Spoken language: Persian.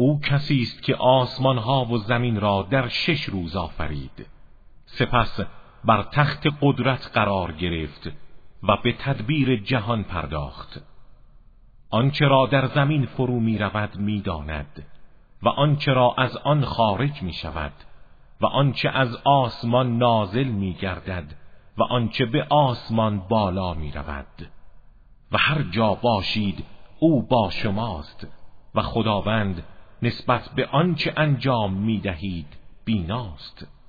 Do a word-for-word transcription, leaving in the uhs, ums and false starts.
او کسی است که آسمان ها و زمین را در شش روز آفرید، سپس بر تخت قدرت قرار گرفت و به تدبیر جهان پرداخت. آنچه را در زمین فرو می رود می داند و آنچه را از آن خارج می شود و آنچه از آسمان نازل می گردد و آنچه به آسمان بالا می رود. و هر جا باشید او با شماست و خداوند نسبت به آنچه انجام می دهید بیناست.